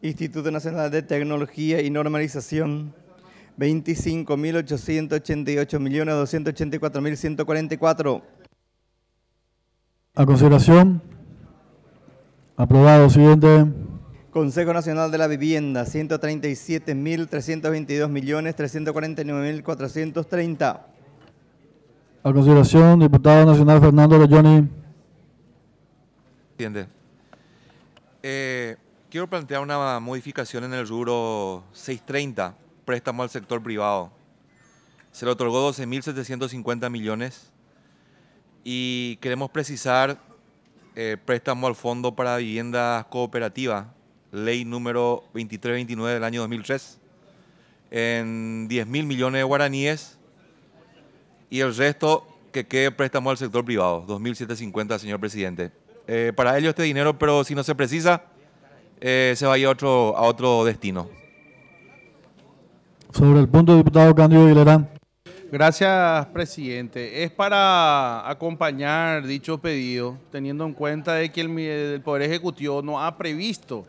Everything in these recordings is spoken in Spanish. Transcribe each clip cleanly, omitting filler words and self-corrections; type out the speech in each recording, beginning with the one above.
Instituto Nacional de Tecnología y Normalización, 25.888.284.144. A consideración. Aprobado. Siguiente. Consejo Nacional de la Vivienda, 137.322.349.430. A consideración, diputado nacional Fernando Leyoni. Presidente, quiero plantear una modificación en el rubro 630, préstamo al sector privado. Se le otorgó 12.750 millones y queremos precisar préstamo al Fondo para Viviendas Cooperativas, ley número 2329 del año 2003, en 10.000 millones de guaraníes y el resto que quede préstamo al sector privado, 2.750, señor presidente. Para ello este dinero, pero si no se precisa, se va a ir a otro destino. Sobre el punto, diputado Cándido Aguilera. Gracias, presidente. Es para acompañar dicho pedido, teniendo en cuenta de que el Poder Ejecutivo no ha previsto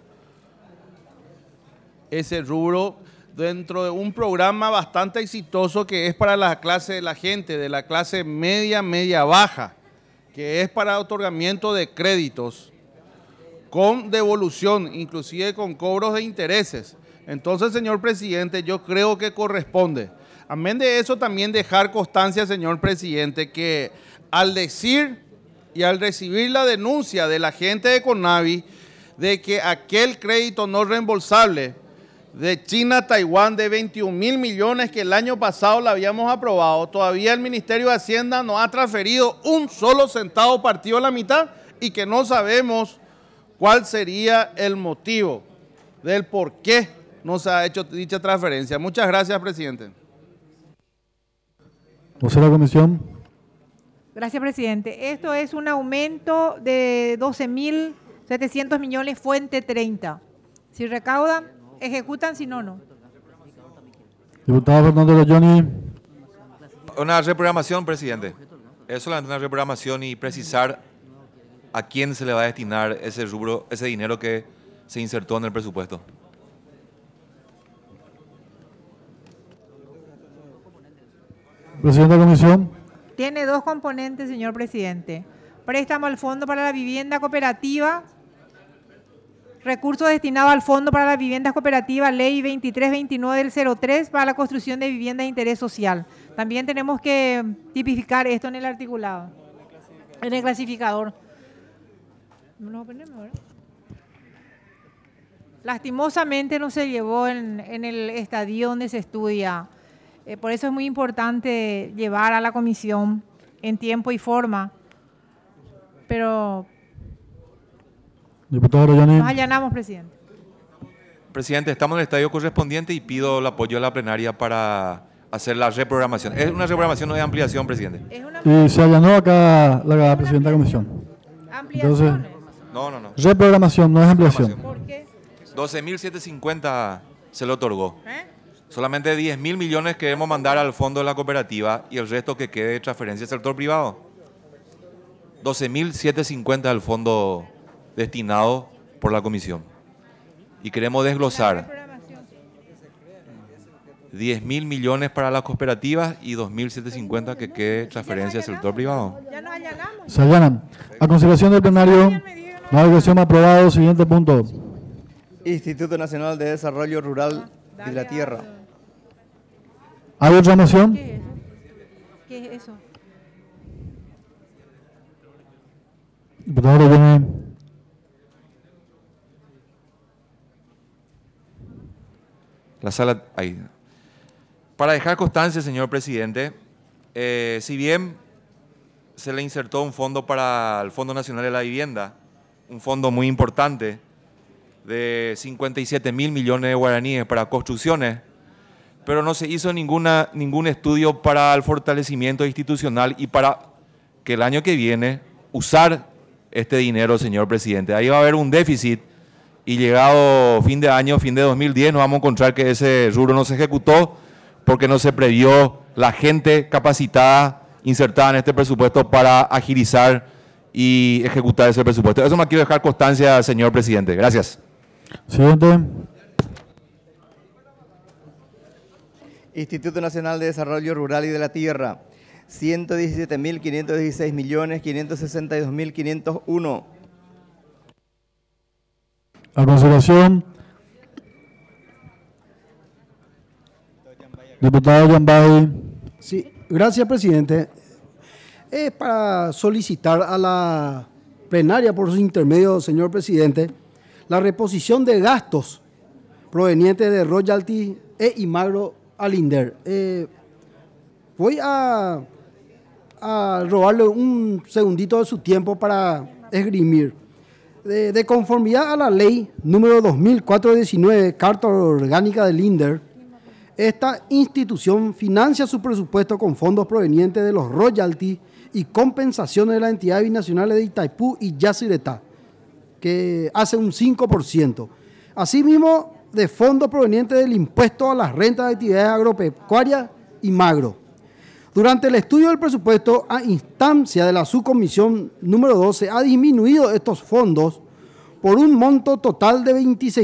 ese rubro dentro de un programa bastante exitoso que es para la gente de la clase media, media-baja, que es para otorgamiento de créditos con devolución, inclusive con cobros de intereses. Entonces, señor presidente, yo creo que corresponde. Amén de eso, también dejar constancia, señor presidente, que al decir y al recibir la denuncia de la gente de CONAVI de que aquel crédito no reembolsable de China a Taiwán de 21.000 millones que el año pasado la habíamos aprobado, todavía el Ministerio de Hacienda no ha transferido un solo centavo partido a la mitad y que no sabemos cuál sería el motivo del por qué no se ha hecho dicha transferencia. Muchas gracias, presidente. Vocera comisión. Gracias, presidente. Esto es un aumento de 12.700 millones, fuente 30. Si recaudan, ejecutan, si no, no. Diputado Fernando Leyoni. Una reprogramación, presidente. Es solamente una reprogramación y precisar a quién se le va a destinar ese rubro, ese dinero que se insertó en el presupuesto. Presidente de la comisión. Tiene dos componentes, señor presidente. Préstamo al Fondo para la Vivienda Cooperativa, recursos destinados al Fondo para las Viviendas Cooperativas, ley 2329 del 03, para la construcción de viviendas de interés social. También tenemos que tipificar esto en el articulado, en el clasificador. Lastimosamente no se llevó en el estadio donde se estudia. Por eso es muy importante llevar a la comisión en tiempo y forma. Pero Diputado Leyoni. nos allanamos, presidente. Presidente, estamos en el estadio correspondiente y pido el apoyo de la plenaria para hacer la reprogramación. Es una reprogramación, no es ampliación, presidente. Y se allanó acá la presidenta de la comisión. Entonces, No. reprogramación, no es ampliación. ¿Por qué? 12.750 se le otorgó. Solamente 10.000 millones queremos mandar al fondo de la cooperativa y el resto que quede de transferencia al sector privado. 12.750 al fondo destinado por la comisión. Y queremos desglosar 10.000 millones para las cooperativas y 2.750 que quede transferencia al sector privado. Ya nos allanamos. Se allanan. A consideración del plenario, la declaración aprobado. Siguiente punto. Instituto Nacional de Desarrollo Rural y de la Tierra. ¿Hay otra moción? ¿Qué es eso? ¿Qué es eso? Diputado Leyoni. La sala, ahí. Para dejar constancia, señor presidente, si bien se le insertó un fondo para el Fondo Nacional de la Vivienda, un fondo muy importante de 57.000 millones de guaraníes para construcciones, pero no se hizo ningún estudio para el fortalecimiento institucional y para que el año que viene usar este dinero, señor presidente. Ahí va a haber un déficit y llegado fin de año, fin de 2010, nos vamos a encontrar que ese rubro no se ejecutó porque no se previó la gente capacitada insertada en este presupuesto para agilizar y ejecutar ese presupuesto. Eso me quiero dejar constancia, señor presidente. Gracias. Siguiente. Instituto Nacional de Desarrollo Rural y de la Tierra, 117.516.562.501. A consideración, diputado Yambay. Sí, gracias, presidente. Es para solicitar a la plenaria, por su intermedio, señor presidente, la reposición de gastos provenientes de royalty e Imagro al INDER. Voy a robarle un segundito de su tiempo para esgrimir. De conformidad a la ley número 2419, Carta Orgánica del INDER, esta institución financia su presupuesto con fondos provenientes de los royalties y compensaciones de las entidades binacionales de Itaipú y Yacyretá, que hace un 5%. Asimismo, de fondos provenientes del impuesto a las rentas de actividades agropecuarias y Magro. Durante el estudio del presupuesto, a instancia de la subcomisión número 12, ha disminuido estos fondos por un monto total de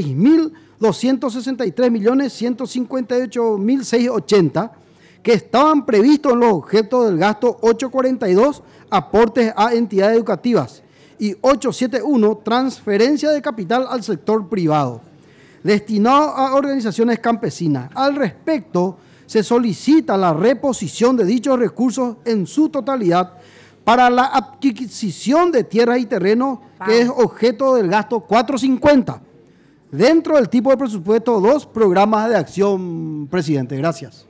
26.263.158.680 que estaban previstos en los objetos del gasto 842, aportes a entidades educativas, y 871, transferencia de capital al sector privado, destinado a organizaciones campesinas. Al respecto, se solicita la reposición de dichos recursos en su totalidad para la adquisición de tierras y terrenos, que es objeto del gasto 450, dentro del tipo de presupuesto 2, programas de acción, presidente. Gracias.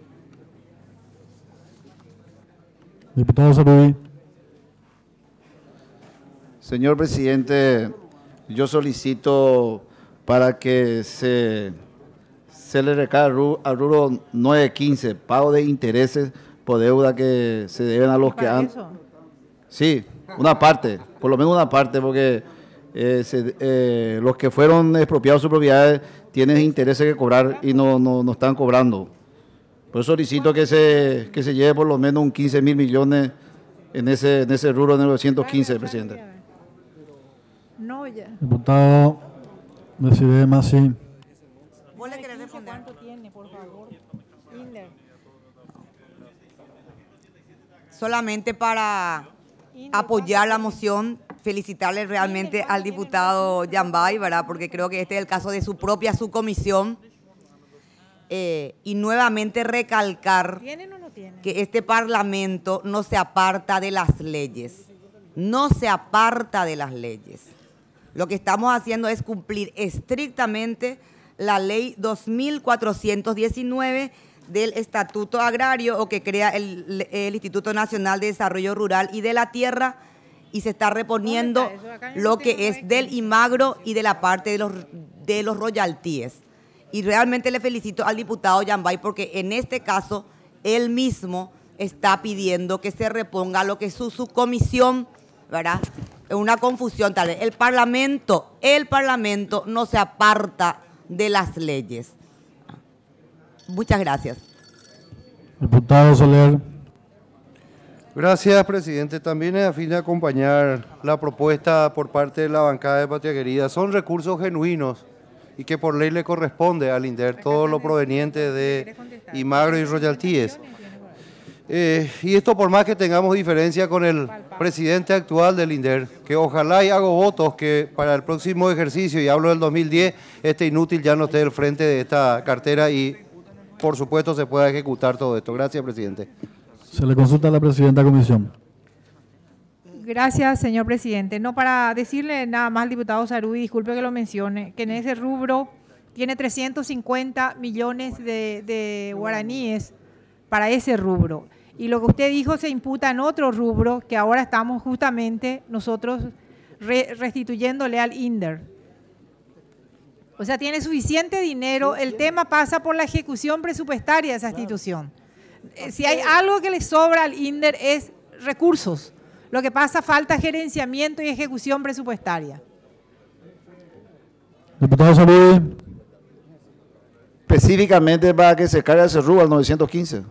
Diputado Sarubí. Señor presidente, yo solicito para que se le recaiga al rubro 915, pago de intereses por deuda que se deben a los que han... Sí, una parte, por lo menos una parte, porque los que fueron expropiados sus propiedades tienen intereses que cobrar y no están cobrando. Por eso solicito que se lleve por lo menos un 15.000 millones en ese rubro de 915, presidente. No, ya. Diputado Desiree Massi. ¿Vos le querés responder? ¿Cuánto tiene, por favor? INDER. Solamente para apoyar la moción, felicitarle realmente al diputado Yambay, ¿verdad? Porque creo que este es el caso de su propia subcomisión. Y nuevamente recalcar que este Parlamento no se aparta de las leyes. No se aparta de las leyes. Lo que estamos haciendo es cumplir estrictamente la ley 2419 del Estatuto Agrario, o que crea el Instituto Nacional de Desarrollo Rural y de la Tierra, y se está reponiendo lo que es del Imagro y de la parte de los royalties. Y realmente le felicito al diputado Yambay porque en este caso él mismo está pidiendo que se reponga lo que es su subcomisión, ¿verdad? Es una confusión tal vez. El Parlamento no se aparta de las leyes. Muchas gracias. Diputado Soler. Gracias, presidente. También es a fin de acompañar la propuesta por parte de la bancada de Patria Querida. Son recursos genuinos y que por ley le corresponde al INDER todo lo proveniente de Imagro y royalties. Y esto por más que tengamos diferencia con el presidente actual del INDER, que ojalá y hago votos que para el próximo ejercicio, y hablo del 2010, este inútil ya no esté al frente de esta cartera y por supuesto se pueda ejecutar todo esto. Gracias, presidente. Se le consulta a la presidenta de comisión. Gracias, señor presidente. No, para decirle nada más al diputado Sarubí, disculpe que lo mencione, que en ese rubro tiene 350 millones de guaraníes para ese rubro. Y lo que usted dijo se imputa en otro rubro que ahora estamos justamente nosotros restituyéndole al INDER. O sea, tiene suficiente dinero, el tema pasa por la ejecución presupuestaria de esa institución. Si hay algo que le sobra al INDER es recursos. Lo que pasa, falta gerenciamiento y ejecución presupuestaria. Diputado Sarubí. Específicamente para que se cargue ese rubro al 915.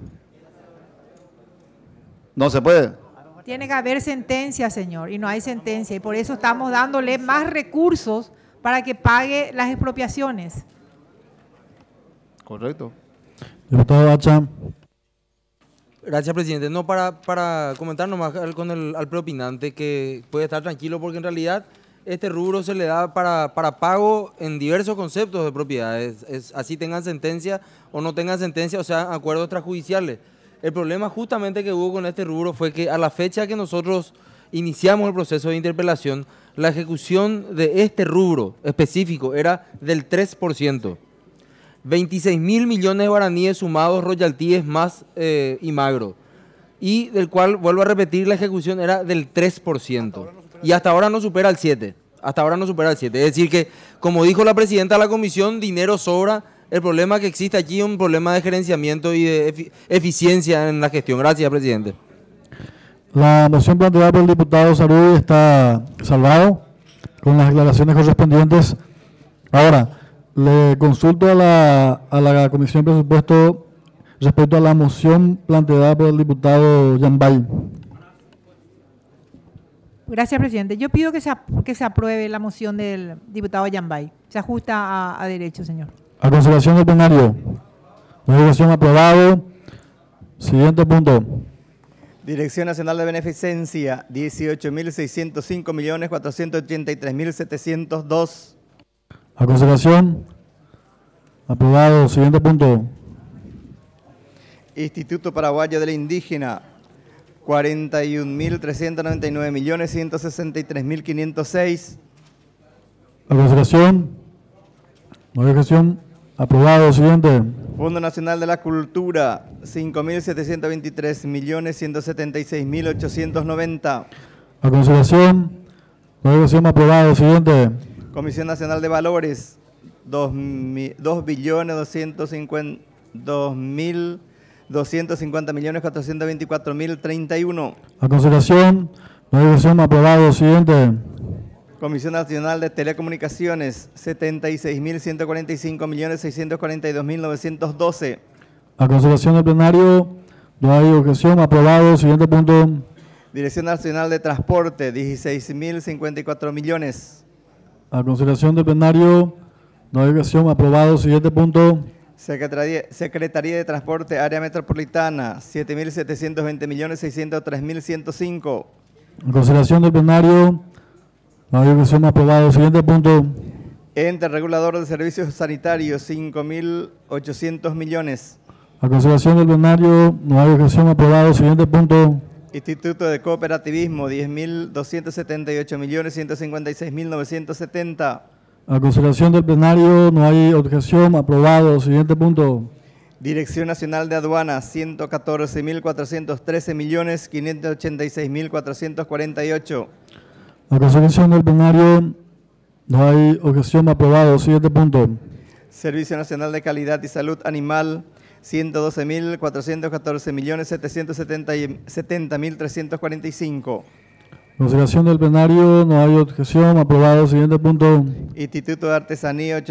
No se puede. Tiene que haber sentencia, señor, y no hay sentencia. Y por eso estamos dándole más recursos para que pague las expropiaciones. Correcto. Diputado Hacha. Gracias, presidente. No, para comentar nomás al preopinante que puede estar tranquilo porque en realidad este rubro se le da para pago en diversos conceptos de propiedades. Así tengan sentencia o no tengan sentencia, o sea, acuerdos extrajudiciales. El problema justamente que hubo con este rubro fue que a la fecha que nosotros iniciamos el proceso de interpelación, la ejecución de este rubro específico era del 3%. 26.000 millones de guaraníes sumados, royalties más Imagro. Y del cual, vuelvo a repetir, la ejecución era del 3%. Y hasta ahora no supera el 7%. Hasta ahora no supera el 7%. Es decir que, como dijo la presidenta de la comisión, dinero sobra. El problema que existe aquí es un problema de gerenciamiento y de eficiencia en la gestión. Gracias, presidente. La moción planteada por el diputado Saruri está salvado con las declaraciones correspondientes. Ahora, le consulto a la Comisión de Presupuesto respecto a la moción planteada por el diputado Yambay. Gracias, presidente. Yo pido que se apruebe la moción del diputado Yambay. Se ajusta a derecho, señor. A consideración del plenario. Modificación aprobado. Siguiente punto. Dirección Nacional de Beneficencia, 18.605.483.702. A consideración. Aprobado. Siguiente punto. Instituto Paraguayo de la Indígena, 41.399.163.506. A consideración. Modificación. Aprobado. Siguiente. Fondo Nacional de la Cultura, 5.723.176.890. A consideración. Modificación. Aprobado. Siguiente. Comisión Nacional de Valores, 2.250.424.031. A consideración. Modificación. Aprobado. Siguiente. Comisión Nacional de Telecomunicaciones, 76.145.642.912. A consideración del plenario, no hay objeción, aprobado. Siguiente punto. Dirección Nacional de Transporte, 16.054 millones. A consideración del plenario, no hay objeción, aprobado. Siguiente punto. Secretaría de Transporte, Área Metropolitana, 7.720.603.105. A consideración del plenario, no hay objeción, aprobado. Siguiente punto. Ente Regulador de Servicios Sanitarios, 5.800 millones. A consideración del plenario, no hay objeción, aprobado. Siguiente punto. Instituto de Cooperativismo, 10.278.156.970. A consideración del plenario, no hay objeción, aprobado. Siguiente punto. Dirección Nacional de Aduanas, 114.413.586.448. A consideración del plenario, no hay objeción, aprobado. Siguiente punto. Servicio Nacional de Calidad y Salud Animal, 112.414.770.345. Consideración del plenario, no hay objeción, aprobado. Siguiente punto. Instituto de Artesanía,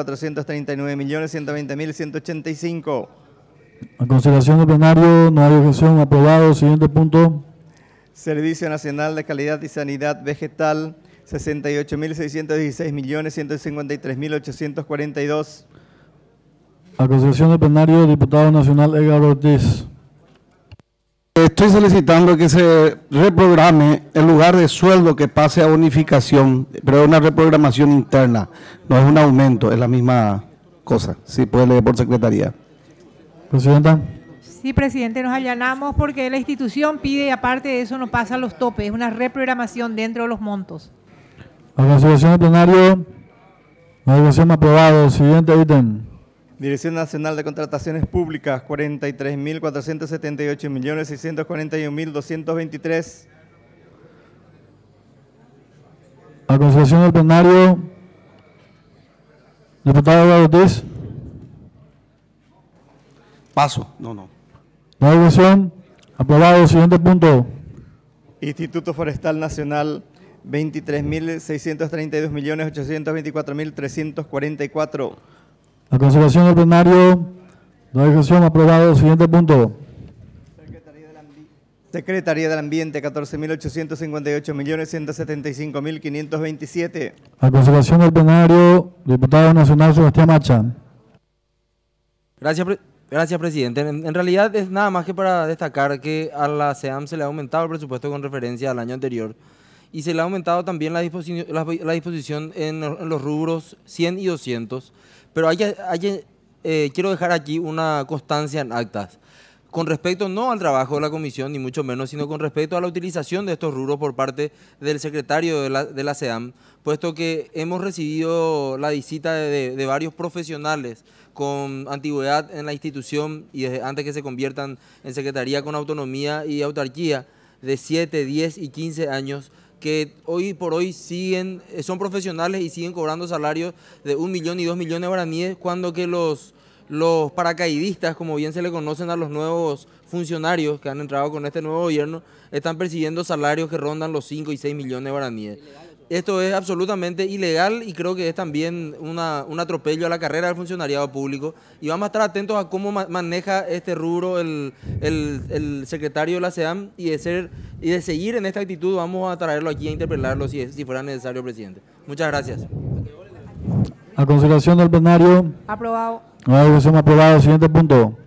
8.439.120.185. A consideración del plenario, no hay objeción, aprobado. Siguiente punto. Servicio Nacional de Calidad y Sanidad Vegetal, 68.616.153.842. A consideración del plenario, diputado nacional Edgar Ortiz. Estoy solicitando que se reprograme el lugar de sueldo que pase a bonificación, pero es una reprogramación interna, no es un aumento, es la misma cosa. Si puede leer por secretaría. Presidenta. Sí, presidente, nos allanamos porque la institución pide y aparte de eso no pasa los topes, es una reprogramación dentro de los montos. A consideración del plenario, modificación aprobado. Siguiente ítem. Dirección Nacional de Contrataciones Públicas, 43.478.641.223. A consideración del plenario, diputado Edgar Ortiz. Paso. No. No hay objeción. Aprobado. Siguiente punto. Instituto Forestal Nacional, 23.632.824.344. A consideración del plenario, no hay objeción, aprobado. Siguiente punto. Secretaría del Ambiente, 14.858.175.527. A consideración del plenario, diputado nacional Sebastián Macha. Gracias, presidente. En realidad es nada más que para destacar que a la SEAM se le ha aumentado el presupuesto con referencia al año anterior y se le ha aumentado también la disposición en los rubros 100 y 200, pero quiero dejar aquí una constancia en actas. Con respecto no al trabajo de la comisión, ni mucho menos, sino con respecto a la utilización de estos rubros por parte del secretario de la SEAM, puesto que hemos recibido la visita de varios profesionales con antigüedad en la institución y desde antes que se conviertan en secretaría con autonomía y autarquía de 7, 10 y 15 años, que hoy por hoy son profesionales y siguen cobrando salarios de 1 millón y 2 millones de guaraníes, cuando que los paracaidistas, como bien se le conocen a los nuevos funcionarios que han entrado con este nuevo gobierno, están percibiendo salarios que rondan los 5 y 6 millones de guaraníes. Esto es absolutamente ilegal y creo que es también un atropello a la carrera del funcionariado público, y vamos a estar atentos a cómo maneja este rubro el secretario de la SEAM, y de seguir en esta actitud vamos a traerlo aquí a interpelarlo si fuera necesario, presidente. Muchas gracias. A consideración del plenario. Aprobado. Nueva decisión aprobada. Siguiente punto.